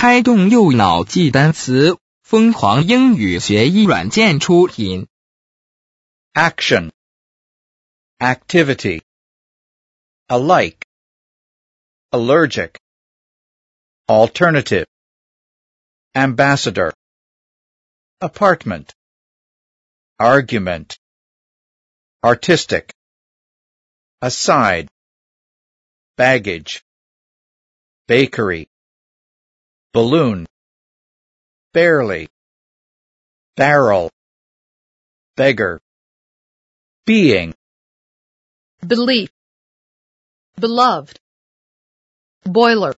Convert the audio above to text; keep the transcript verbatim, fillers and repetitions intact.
开动右脑记单词，疯狂英语学习软件出品。 Action. Activity. Alike. Allergic. Alternative. Ambassador. Apartment. Argument. Artistic. Aside. Baggage. Bakery. Balloon. Barely. Barrel. Beggar. Being. Belief. Beloved. Boiler.